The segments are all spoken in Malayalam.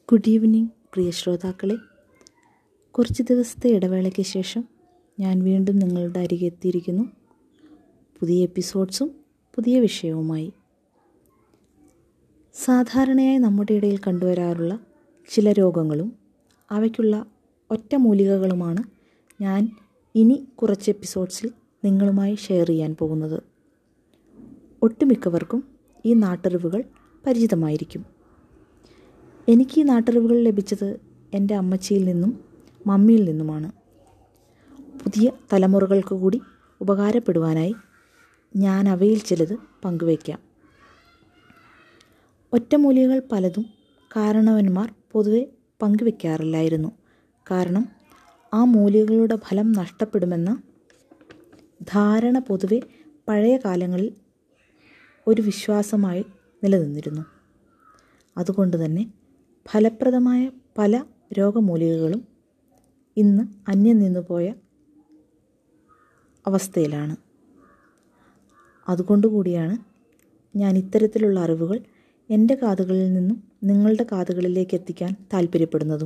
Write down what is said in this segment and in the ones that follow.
ഗുഡ് ഈവനിങ് പ്രിയ ശ്രോതാക്കളെ. കുറച്ച് ദിവസത്തെ ഇടവേളയ്ക്ക് ശേഷം ഞാൻ വീണ്ടും നിങ്ങളുടെ അരികെ എത്തിയിരിക്കുന്നു, പുതിയ എപ്പിസോഡ്സും പുതിയ വിഷയവുമായി. സാധാരണയായി നമ്മുടെ ഇടയിൽ കണ്ടുവരാറുള്ള ചില രോഗങ്ങളും അവയ്ക്കുള്ള ഒറ്റമൂലികകളുമാണ് ഞാൻ ഇനി കുറച്ച് എപ്പിസോഡ്സിൽ നിങ്ങളുമായി ഷെയർ ചെയ്യാൻ പോകുന്നത്. ഒട്ടുമിക്കവർക്കും ഈ നാട്ടറിവുകൾ പരിചിതമായിരിക്കും. എനിക്ക് ഈ നാട്ടറിവുകൾ ലഭിച്ചത് എൻ്റെ അമ്മച്ചിയിൽ നിന്നും മമ്മിയിൽ നിന്നുമാണ്. പുതിയ തലമുറകൾക്ക് കൂടി ഉപകാരപ്പെടുവാനായി ഞാൻ അവയിൽ ചിലത് പങ്കുവയ്ക്കാം. ഒറ്റമൂലികകൾ പലതും കാരണവന്മാർ പൊതുവെ പങ്കുവയ്ക്കാറില്ലായിരുന്നു. കാരണം ആ മൂലികകളുടെ ഫലം നഷ്ടപ്പെടുമെന്ന ധാരണ പൊതുവെ പഴയ കാലങ്ങളിൽ ഒരു വിശ്വാസമായി നിലനിന്നിരുന്നു. അതുകൊണ്ട് തന്നെ ഫലപ്രദമായ പല രോഗമൂലികകളും ഇന്ന് അന്യം നിന്നുപോയ അവസ്ഥയിലാണ്. അതുകൊണ്ടുകൂടിയാണ് ഞാൻ ഇത്തരത്തിലുള്ള അറിവുകൾ എൻ്റെ കാതുകളിൽ നിന്നും നിങ്ങളുടെ കാതുകളിലേക്ക് എത്തിക്കാൻ താല്പര്യപ്പെടുന്നതും.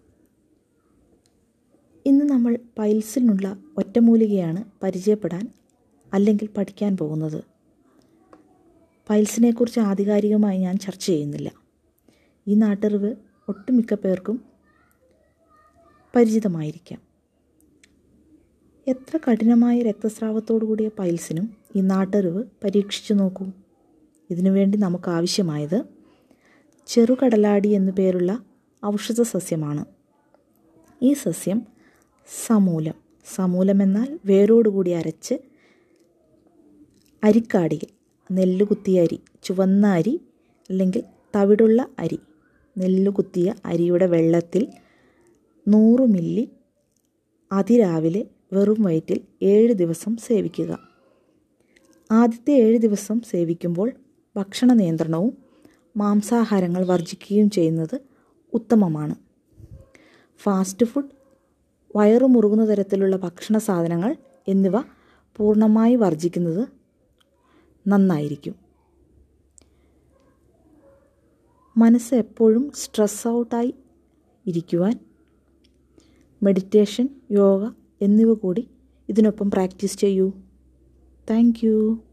ഇന്ന് നമ്മൾ പൈൽസിനുള്ള ഒറ്റമൂലികയാണ് പരിചയപ്പെടാൻ അല്ലെങ്കിൽ പഠിക്കാൻ പോകുന്നത്. പൈൽസിനെക്കുറിച്ച് ആധികാരികമായി ഞാൻ ചർച്ച ചെയ്യുന്നില്ല. ഈ നാട്ടറിവ് ഒട്ടുമിക്ക പേർക്കും പരിചിതമായിരിക്കാം. എത്ര കഠിനമായ രക്തസ്രാവത്തോടു കൂടിയ പൈൽസിനും ഈ നാട്ടറിവ് പരീക്ഷിച്ചു നോക്കൂ. ഇതിനുവേണ്ടി നമുക്ക് ആവശ്യമായത് ചെറുകടലാടി എന്നു പേരുള്ള ഔഷധ സസ്യമാണ്. ഈ സസ്യം സമൂലം എന്നാൽ വേരോടുകൂടി അരച്ച് അരിക്കാടിയിൽ നെല്ലുകുത്തിയ അരി, ചുവന്ന അരി അല്ലെങ്കിൽ തവിടുള്ള അരി, നെല്ലുകുത്തിയ അരിയുടെ വെള്ളത്തിൽ 100 മില്ലി അതിരാവിലെ വെറും വയറ്റിൽ 7 ദിവസം സേവിക്കുക. ആദ്യത്തെ 7 ദിവസം സേവിക്കുമ്പോൾ ഭക്ഷണ നിയന്ത്രണവും മാംസാഹാരങ്ങൾ വർജിക്കുകയും ചെയ്യുന്നത് ഉത്തമമാണ്. ഫാസ്റ്റ് ഫുഡ്, വയറു മുറുകുന്ന തരത്തിലുള്ള ഭക്ഷണ സാധനങ്ങൾ എന്നിവ പൂർണ്ണമായി വർജിക്കുന്നത് നന്നായിരിക്കും. മനസ്സ് എപ്പോഴും സ്ട്രെസ് ഔട്ടായി ഇരിക്കുവാൻ മെഡിറ്റേഷൻ, യോഗ എന്നിവ കൂടി ഇതിനൊപ്പം പ്രാക്ടീസ് ചെയ്യൂ. Thank U.